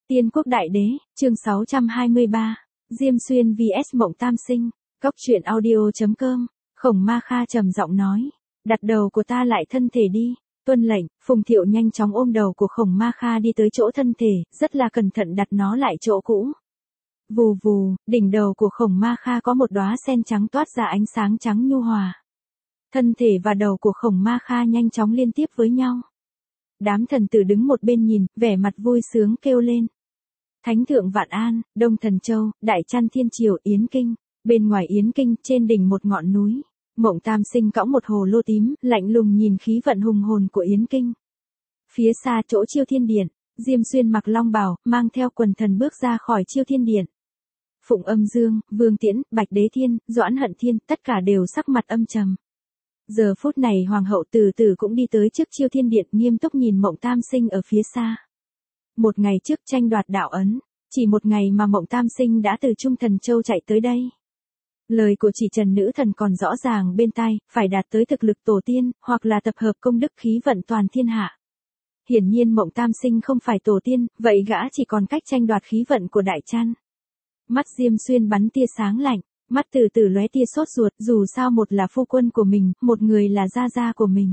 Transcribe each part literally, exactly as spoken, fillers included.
Tiên quốc đại đế, chương sáu trăm hai mươi ba, Diêm Xuyên vs Mộng Tam Sinh, Cốc truyện audio chấm com, Khổng Ma Kha trầm giọng nói, đặt đầu của ta lại thân thể đi, tuân lệnh. Phùng Thiệu nhanh chóng ôm đầu của Khổng Ma Kha đi tới chỗ thân thể, rất là cẩn thận đặt nó lại chỗ cũ. Vù vù, đỉnh đầu của Khổng Ma Kha có một đóa sen trắng toát ra ánh sáng trắng nhu hòa. Thân thể và đầu của Khổng Ma Kha nhanh chóng liên tiếp với nhau. Đám thần tử đứng một bên nhìn, vẻ mặt vui sướng kêu lên. Thánh thượng Vạn An, Đông Thần Châu, Đại Trăn Thiên Triều, Yến Kinh. Bên ngoài Yến Kinh, trên đỉnh một ngọn núi, Mộng Tam Sinh cõng một hồ lô tím, lạnh lùng nhìn khí vận hùng hồn của Yến Kinh. Phía xa chỗ Chiêu Thiên Điện, Diêm Xuyên mặc long bào, mang theo quần thần bước ra khỏi Chiêu Thiên Điện. Phụng Âm Dương, Vương Tiễn, Bạch Đế Thiên, Doãn Hận Thiên, tất cả đều sắc mặt âm trầm. Giờ phút này Hoàng hậu từ từ cũng đi tới trước Chiêu Thiên Điện, nghiêm túc nhìn Mộng Tam Sinh ở phía xa. Một ngày trước tranh đoạt đạo ấn, chỉ một ngày mà Mộng Tam Sinh đã từ Trung Thần Châu chạy tới đây. Lời của chỉ trần nữ thần còn rõ ràng bên tai, phải đạt tới thực lực tổ tiên, hoặc là tập hợp công đức khí vận toàn thiên hạ. Hiển nhiên Mộng Tam Sinh không phải tổ tiên, vậy gã chỉ còn cách tranh đoạt khí vận của Đại Trăn. Mắt Diêm Xuyên bắn tia sáng lạnh, mắt từ từ lóe tia sốt ruột, dù sao một là phu quân của mình, một người là gia gia của mình.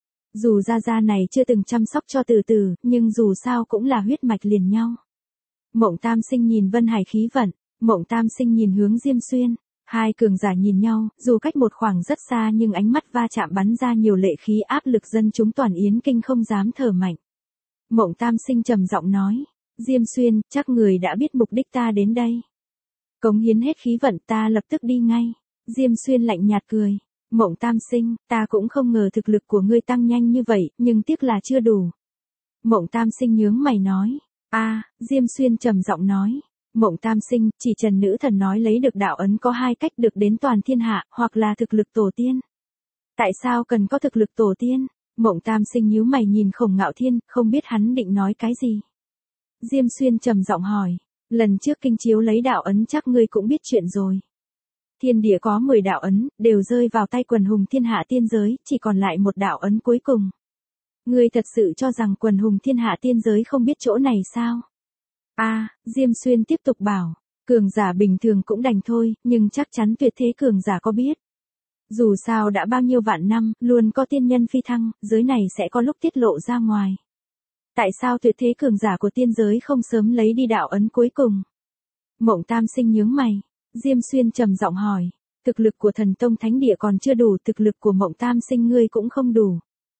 Dù gia gia này chưa từng chăm sóc cho từ từ, nhưng dù sao cũng là huyết mạch liền nhau. Mộng Tam Sinh nhìn Vân Hải khí vận, Mộng Tam Sinh nhìn hướng Diêm Xuyên. Hai cường giả nhìn nhau, dù cách một khoảng rất xa nhưng ánh mắt va chạm bắn ra nhiều lệ khí, áp lực dân chúng toàn Yến Kinh không dám thở mạnh. Mộng Tam Sinh trầm giọng nói, Diêm Xuyên, chắc người đã biết mục đích ta đến đây. Cống hiến hết khí vận, ta lập tức đi ngay. Diêm Xuyên lạnh nhạt cười, Mộng Tam Sinh, ta cũng không ngờ thực lực của ngươi tăng nhanh như vậy, nhưng tiếc là chưa đủ. Mộng Tam Sinh nhướng mày nói, a, Diêm Xuyên trầm giọng nói. Mộng Tam Sinh, chỉ trần nữ thần nói lấy được đạo ấn có hai cách được đến toàn thiên hạ, hoặc là thực lực tổ tiên. Tại sao cần có thực lực tổ tiên? Mộng Tam Sinh nhíu mày nhìn Khổng Ngạo Thiên, không biết hắn định nói cái gì. Diêm Xuyên trầm giọng hỏi, lần trước kinh chiếu lấy đạo ấn chắc ngươi cũng biết chuyện rồi. Thiên địa có mười đạo ấn, đều rơi vào tay quần hùng thiên hạ tiên giới, chỉ còn lại một đạo ấn cuối cùng. Ngươi thật sự cho rằng quần hùng thiên hạ tiên giới không biết chỗ này sao? A, à, Diêm Xuyên tiếp tục bảo, cường giả bình thường cũng đành thôi, nhưng chắc chắn tuyệt thế cường giả có biết. Dù sao đã bao nhiêu vạn năm, luôn có tiên nhân phi thăng, giới này sẽ có lúc tiết lộ ra ngoài. Tại sao tuyệt thế cường giả của tiên giới không sớm lấy đi đạo ấn cuối cùng? Mộng Tam Sinh nhướng mày, Diêm Xuyên trầm giọng hỏi, thực lực của thần tông thánh địa còn chưa đủ, thực lực của Mộng Tam Sinh ngươi cũng không đủ.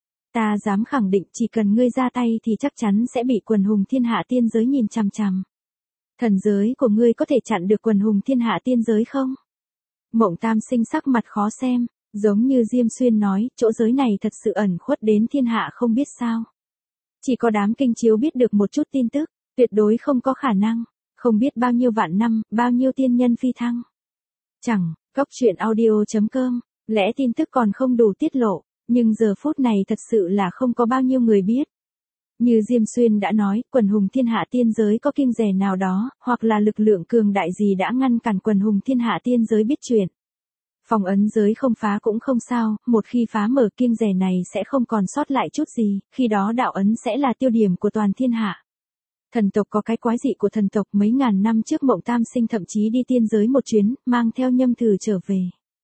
Ta dám khẳng định chỉ cần ngươi ra tay thì chắc chắn sẽ bị quần hùng thiên hạ tiên giới nhìn chằm chằm. Thần giới của ngươi có thể chặn được quần hùng thiên hạ tiên giới không? Mộng Tam Sinh sắc mặt khó xem, giống như Diêm Xuyên nói, chỗ giới này thật sự ẩn khuất đến thiên hạ không biết sao. Chỉ có đám kinh chiếu biết được một chút tin tức, tuyệt đối không có khả năng, không biết bao nhiêu vạn năm, bao nhiêu tiên nhân phi thăng. Chẳng, Cốc truyện audio chấm com, lẽ tin tức còn không đủ tiết lộ. Nhưng giờ phút này thật sự là không có bao nhiêu người biết. Như Diêm Xuyên đã nói, quần hùng thiên hạ tiên giới có kiêng dè nào đó, hoặc là lực lượng cường đại gì đã ngăn cản quần hùng thiên hạ tiên giới biết chuyện. Phong ấn giới không phá cũng không sao, một khi phá mở kiêng dè này sẽ không còn sót lại chút gì, khi đó đạo ấn sẽ là tiêu điểm của toàn thiên hạ. Thần tộc có cái quái dị của thần tộc, mấy ngàn năm trước Mộng Tam Sinh thậm chí đi tiên giới một chuyến, mang theo nhâm thử trở về.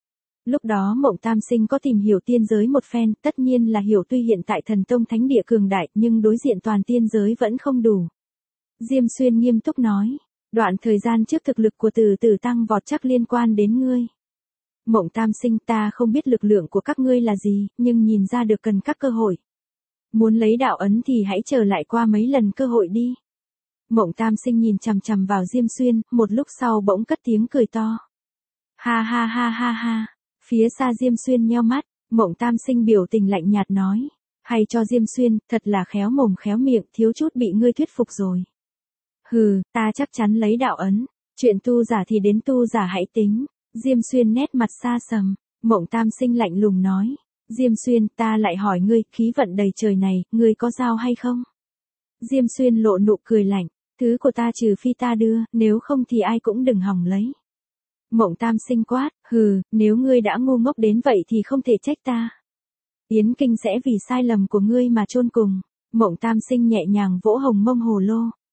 Lúc đó Mộng Tam Sinh có tìm hiểu tiên giới một phen, tất nhiên là hiểu tuy hiện tại thần tông thánh địa cường đại, nhưng đối diện toàn tiên giới vẫn không đủ. Diêm Xuyên nghiêm túc nói, đoạn thời gian trước thực lực của từ từ tăng vọt chắc liên quan đến ngươi. Mộng Tam Sinh, ta không biết lực lượng của các ngươi là gì, nhưng nhìn ra được cần các cơ hội. Muốn lấy đạo ấn thì hãy chờ lại qua mấy lần cơ hội đi. Mộng Tam Sinh nhìn chằm chằm vào Diêm Xuyên, một lúc sau bỗng cất tiếng cười to. Ha ha ha ha ha. Phía xa Diêm Xuyên nheo mắt, Mộng Tam Sinh biểu tình lạnh nhạt nói, hay cho Diêm Xuyên, thật là khéo mồm khéo miệng, thiếu chút bị ngươi thuyết phục rồi. Hừ, ta chắc chắn lấy đạo ấn, chuyện tu giả thì đến tu giả hãy tính. Diêm Xuyên nét mặt xa sầm, Mộng Tam Sinh lạnh lùng nói, Diêm Xuyên, ta lại hỏi ngươi, khí vận đầy trời này, ngươi có giao hay không? Diêm Xuyên lộ nụ cười lạnh, thứ của ta trừ phi ta đưa, nếu không thì ai cũng đừng hòng lấy. Mộng Tam Sinh quát, hừ, nếu ngươi đã ngu ngốc đến vậy thì không thể trách ta. Yến Kinh sẽ vì sai lầm của ngươi mà chôn cùng. Mộng Tam Sinh nhẹ nhàng vỗ hồng mông hồ lô,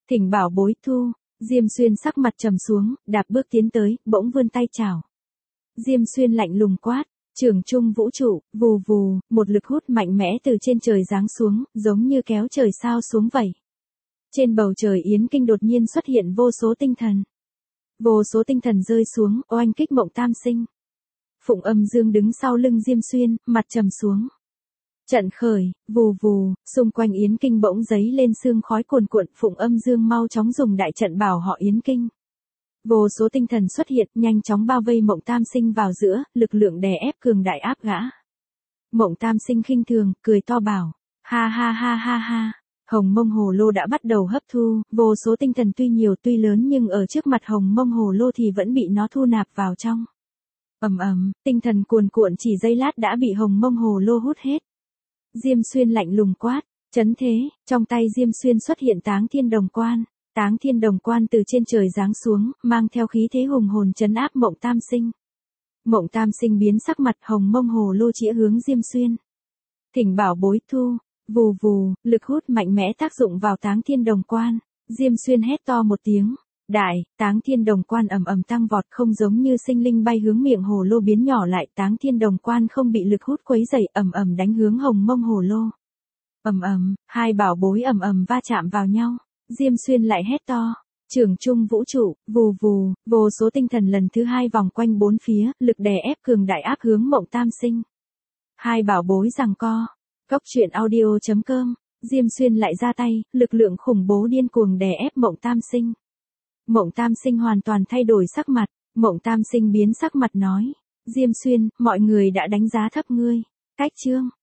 Thỉnh bảo bối thu. Diêm Xuyên sắc mặt trầm xuống, đạp bước tiến tới, bỗng vươn tay chào. Diêm Xuyên lạnh lùng quát, trưởng trung vũ trụ, vù vù, một lực hút mạnh mẽ từ trên trời giáng xuống, giống như kéo trời sao xuống vậy. Trên bầu trời Yến Kinh đột nhiên xuất hiện vô số tinh thần. Vô số tinh thần rơi xuống, oanh kích Mộng Tam Sinh. Phụng Âm Dương đứng sau lưng Diêm Xuyên, mặt trầm xuống. Trận khởi, vù vù, xung quanh Yến Kinh bỗng giấy lên sương khói cuồn cuộn, Phụng Âm Dương mau chóng dùng đại trận bảo họ Yến Kinh. Vô số tinh thần xuất hiện, nhanh chóng bao vây Mộng Tam Sinh vào giữa, lực lượng đè ép cường đại áp gã. Mộng Tam Sinh khinh thường, cười to bảo, ha ha ha ha ha. Hồng Mông Hồ Lô đã bắt đầu hấp thu, vô số tinh thần tuy nhiều tuy lớn nhưng ở trước mặt Hồng Mông Hồ Lô thì vẫn bị nó thu nạp vào trong. Ầm ầm, tinh thần cuồn cuộn chỉ giây lát đã bị Hồng Mông Hồ Lô hút hết. Diêm Xuyên lạnh lùng quát, chấn thế, trong tay Diêm Xuyên xuất hiện Táng Thiên Đồng Quan. Táng Thiên Đồng Quan từ trên trời giáng xuống, mang theo khí thế hùng hồn trấn áp Mộng Tam Sinh. Mộng Tam Sinh biến sắc mặt, Hồng Mông Hồ Lô chĩa hướng Diêm Xuyên. Thỉnh bảo bối thu. Vù vù, lực hút mạnh mẽ tác dụng vào Táng Thiên Đồng Quan. Diêm Xuyên hét to một tiếng. Đại, Táng Thiên Đồng Quan ầm ầm tăng vọt, không giống như sinh linh bay hướng miệng hồ lô biến nhỏ lại. Táng Thiên Đồng Quan không bị lực hút quấy dày, ầm ầm đánh hướng Hồng Mông Hồ Lô. Ầm ầm, hai bảo bối ầm ầm va chạm vào nhau. Diêm Xuyên lại hét to. Trưởng trung vũ trụ, vù vù, vô số tinh thần lần thứ hai vòng quanh bốn phía, lực đè ép cường đại áp hướng Mộng Tam Sinh. Hai bảo bối giằng co. Cốc truyện audio chấm com. Diêm Xuyên lại ra tay, lực lượng khủng bố điên cuồng đè ép Mộng Tam Sinh. Mộng Tam Sinh hoàn toàn thay đổi sắc mặt. Mộng Tam Sinh biến sắc mặt nói. Diêm Xuyên, mọi người đã đánh giá thấp ngươi. Cách chương.